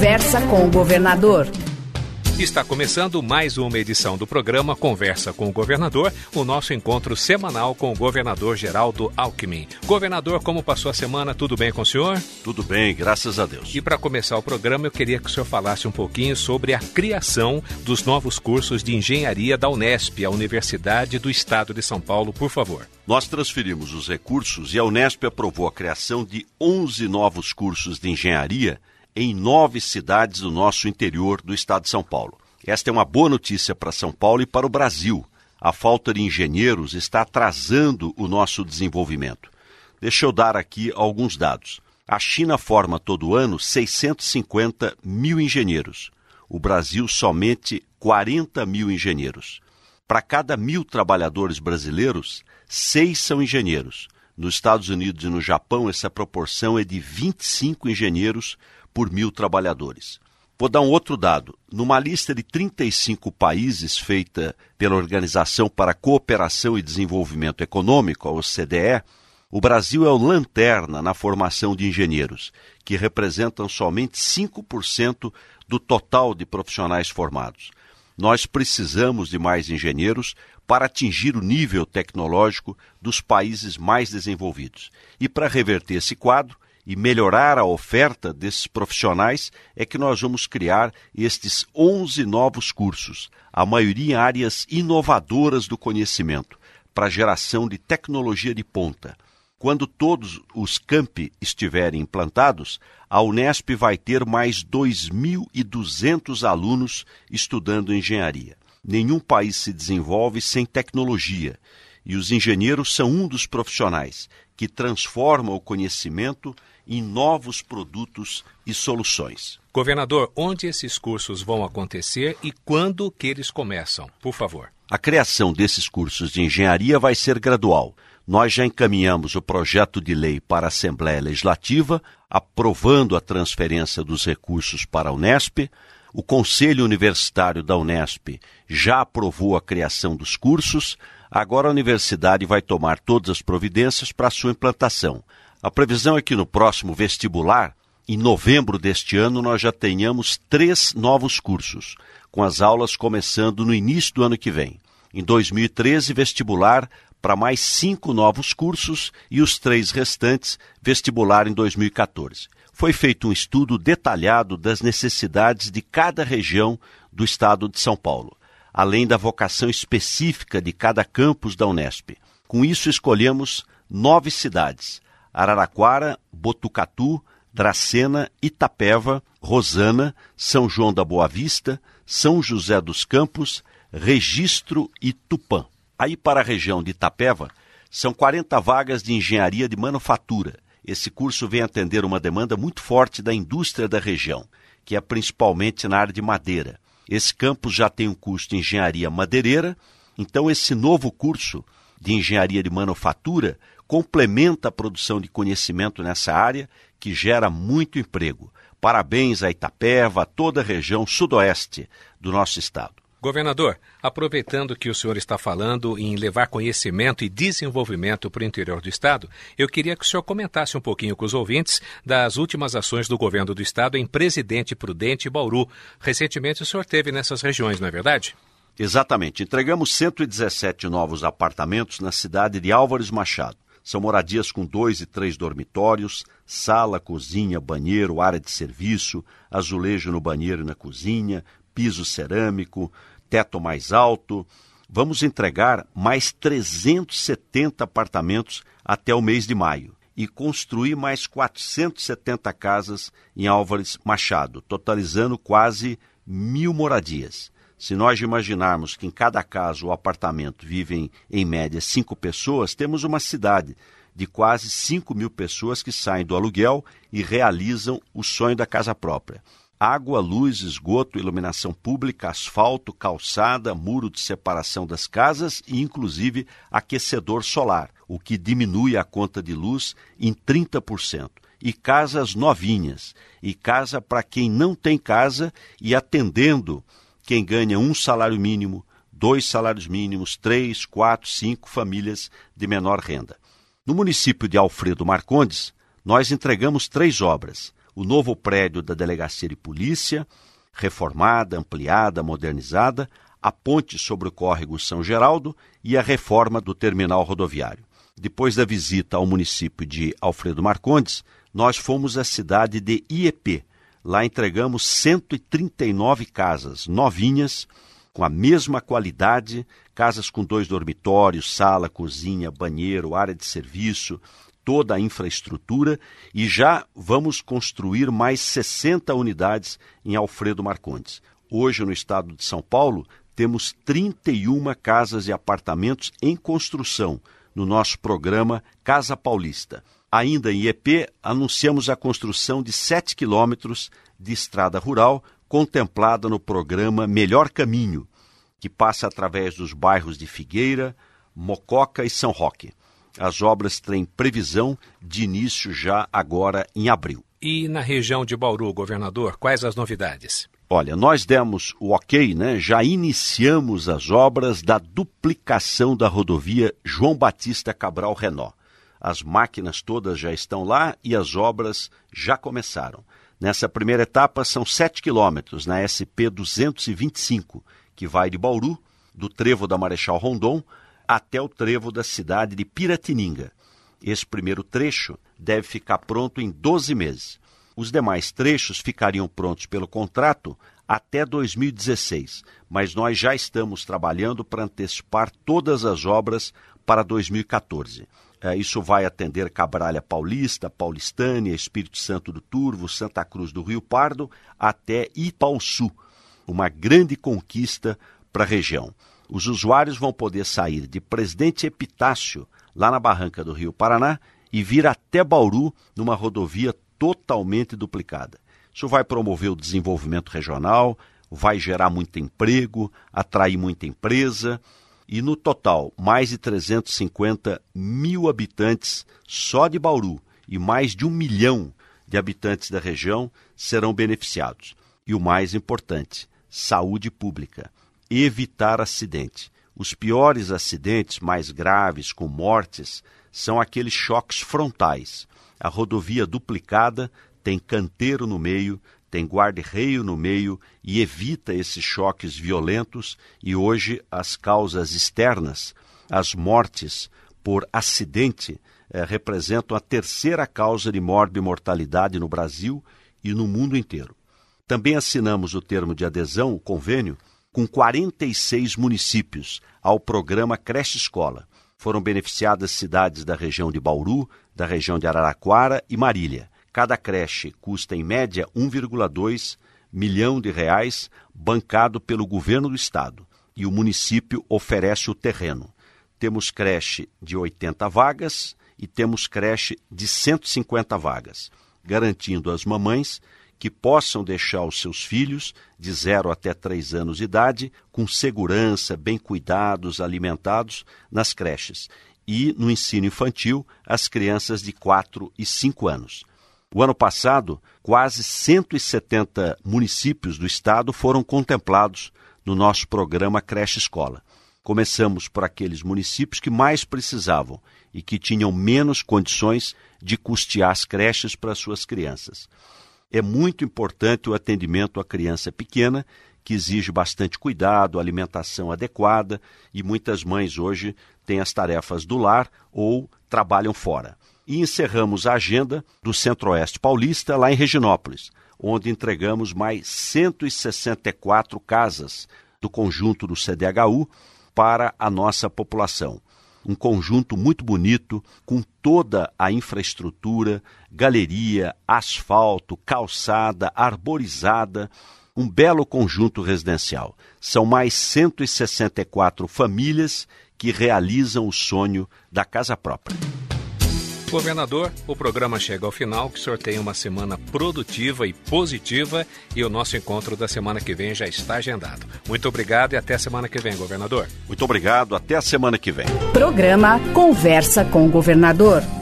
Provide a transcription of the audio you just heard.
Conversa com o Governador. Está começando mais uma edição do programa Conversa com o Governador, o nosso encontro semanal com o governador Geraldo Alckmin. Governador, como passou a semana? Tudo bem com o senhor? Tudo bem, graças a Deus. E para começar o programa, eu queria que o senhor falasse um pouquinho sobre a criação dos novos cursos de engenharia da Unesp, a Universidade do Estado de São Paulo, por favor. Nós transferimos os recursos e a Unesp aprovou a criação de 11 novos cursos de engenharia em 9 cidades do nosso interior do estado de São Paulo. Esta é uma boa notícia para São Paulo e para o Brasil. A falta de engenheiros está atrasando o nosso desenvolvimento. Deixa eu dar aqui alguns dados. A China forma todo ano 650 mil engenheiros. O Brasil somente 40 mil engenheiros. Para cada 1.000 trabalhadores brasileiros, 6 são engenheiros. Nos Estados Unidos e no Japão, essa proporção é de 25 engenheiros por 1.000 trabalhadores. Vou dar um outro dado. Numa lista de 35 países feita pela Organização para a Cooperação e Desenvolvimento Econômico, a OCDE, o Brasil é o lanterna na formação de engenheiros, que representam somente 5% do total de profissionais formados. Nós precisamos de mais engenheiros para atingir o nível tecnológico dos países mais desenvolvidos. E para reverter esse quadro e melhorar a oferta desses profissionais, é que nós vamos criar estes 11 novos cursos, a maioria em áreas inovadoras do conhecimento, para a geração de tecnologia de ponta. Quando todos os campi estiverem implantados, a Unesp vai ter mais 2.200 alunos estudando engenharia. Nenhum país se desenvolve sem tecnologia, e os engenheiros são um dos profissionais que transformam o conhecimento em novos produtos e soluções. Governador, onde esses cursos vão acontecer e quando que eles começam? Por favor. A criação desses cursos de engenharia vai ser gradual. Nós já encaminhamos o projeto de lei para a Assembleia Legislativa, aprovando a transferência dos recursos para a Unesp. O Conselho Universitário da Unesp já aprovou a criação dos cursos. Agora a universidade vai tomar todas as providências para a sua implantação. A previsão é que no próximo vestibular, em novembro deste ano, nós já tenhamos 3 novos cursos, com as aulas começando no início do ano que vem. Em 2013, vestibular para mais 5 novos cursos e os 3 restantes, vestibular em 2014. Foi feito um estudo detalhado das necessidades de cada região do estado de São Paulo, além da vocação específica de cada campus da Unesp. Com isso, escolhemos 9 cidades: Araraquara, Botucatu, Dracena, Itapeva, Rosana, São João da Boa Vista, São José dos Campos, Registro e Tupã. Aí para a região de Itapeva, são 40 vagas de engenharia de manufatura. Esse curso vem atender uma demanda muito forte da indústria da região, que é principalmente na área de madeira. Esse campus já tem um curso de engenharia madeireira, então esse novo curso de engenharia de manufatura complementa a produção de conhecimento nessa área, que gera muito emprego. Parabéns a Itapeva, a toda a região sudoeste do nosso estado. Governador, aproveitando que o senhor está falando em levar conhecimento e desenvolvimento para o interior do estado, eu queria que o senhor comentasse um pouquinho com os ouvintes das últimas ações do governo do estado em Presidente Prudente e Bauru. Recentemente o senhor esteve nessas regiões, não é verdade? Exatamente. Entregamos 117 novos apartamentos na cidade de Álvares Machado. São moradias com 2 e 3 dormitórios, sala, cozinha, banheiro, área de serviço, azulejo no banheiro e na cozinha, piso cerâmico, teto mais alto. Vamos entregar mais 370 apartamentos até o mês de maio e construir mais 470 casas em Álvares Machado, totalizando quase 1.000 moradias. Se nós imaginarmos que em cada casa ou apartamento vivem, em média, 5 pessoas, temos uma cidade de quase 5.000 pessoas que saem do aluguel e realizam o sonho da casa própria. Água, luz, esgoto, iluminação pública, asfalto, calçada, muro de separação das casas e, inclusive, aquecedor solar, o que diminui a conta de luz em 30%. E casas novinhas, e casa para quem não tem casa e atendendo quem ganha 1 salário mínimo, 2 salários mínimos, 3, 4, 5 famílias de menor renda. No município de Alfredo Marcondes, nós entregamos 3 obras. o novo prédio da Delegacia de Polícia, reformada, ampliada, modernizada, a ponte sobre o córrego São Geraldo e a reforma do terminal rodoviário. Depois da visita ao município de Alfredo Marcondes, nós fomos à cidade de Iepê. Lá entregamos 139 casas novinhas, com a mesma qualidade, casas com 2 dormitórios, sala, cozinha, banheiro, área de serviço, toda a infraestrutura, e já vamos construir mais 60 unidades em Alfredo Marcondes. Hoje, no estado de São Paulo, temos 31 casas e apartamentos em construção no nosso programa Casa Paulista. Ainda em Iepê, anunciamos a construção de 7 quilômetros de estrada rural contemplada no programa Melhor Caminho, que passa através dos bairros de Figueira, Mococa e São Roque. As obras têm previsão de início já agora em abril. E na região de Bauru, governador, quais as novidades? Olha, nós demos o ok, já iniciamos as obras da duplicação da rodovia João Batista Cabral Renó. As máquinas todas já estão lá e as obras já começaram. Nessa primeira etapa são 7 quilômetros na SP 225, que vai de Bauru, do trevo da Marechal Rondon, até o trevo da cidade de Piratininga. Esse primeiro trecho deve ficar pronto em 12 meses. Os demais trechos ficariam prontos pelo contrato até 2016, mas nós já estamos trabalhando para antecipar todas as obras para 2014. Isso vai atender Cabralha Paulista, Paulistânia, Espírito Santo do Turvo, Santa Cruz do Rio Pardo, até Ipauçu, uma grande conquista para a região. Os usuários vão poder sair de Presidente Epitácio, lá na barranca do Rio Paraná, e vir até Bauru numa rodovia totalmente duplicada. Isso vai promover o desenvolvimento regional, vai gerar muito emprego, atrair muita empresa, e no total, mais de 350 mil habitantes só de Bauru e mais de 1 milhão de habitantes da região serão beneficiados. E o mais importante, saúde pública, evitar acidente. Os piores acidentes, mais graves, com mortes, são aqueles choques frontais. A rodovia duplicada tem canteiro no meio, tem guarda-reio no meio e evita esses choques violentos, e hoje as causas externas, as mortes por acidente, representam a terceira causa de morte e mortalidade no Brasil e no mundo inteiro. Também assinamos o termo de adesão, o convênio, com 46 municípios ao programa Creche Escola. Foram beneficiadas cidades da região de Bauru, da região de Araraquara e Marília. Cada creche custa, em média, R$1,2 milhão, bancado pelo governo do estado, e o município oferece o terreno. Temos creche de 80 vagas e temos creche de 150 vagas, garantindo às mamães que possam deixar os seus filhos de 0 até 3 anos de idade com segurança, bem cuidados, alimentados nas creches, e no ensino infantil as crianças de 4 e 5 anos. O ano passado, quase 170 municípios do estado foram contemplados no nosso programa Creche Escola. Começamos por aqueles municípios que mais precisavam e que tinham menos condições de custear as creches para suas crianças. É muito importante o atendimento à criança pequena, que exige bastante cuidado, alimentação adequada, e muitas mães hoje têm as tarefas do lar ou trabalham fora. E encerramos a agenda do Centro-Oeste Paulista, lá em Reginópolis, onde entregamos mais 164 casas do conjunto do CDHU para a nossa população. Um conjunto muito bonito, com toda a infraestrutura, galeria, asfalto, calçada, arborizada, um belo conjunto residencial. São mais 164 famílias que realizam o sonho da casa própria. Governador, o programa chega ao final, que sorteia uma semana produtiva e positiva, e o nosso encontro da semana que vem já está agendado. Muito obrigado e até a semana que vem, governador. Muito obrigado, até a semana que vem. Programa Conversa com o Governador.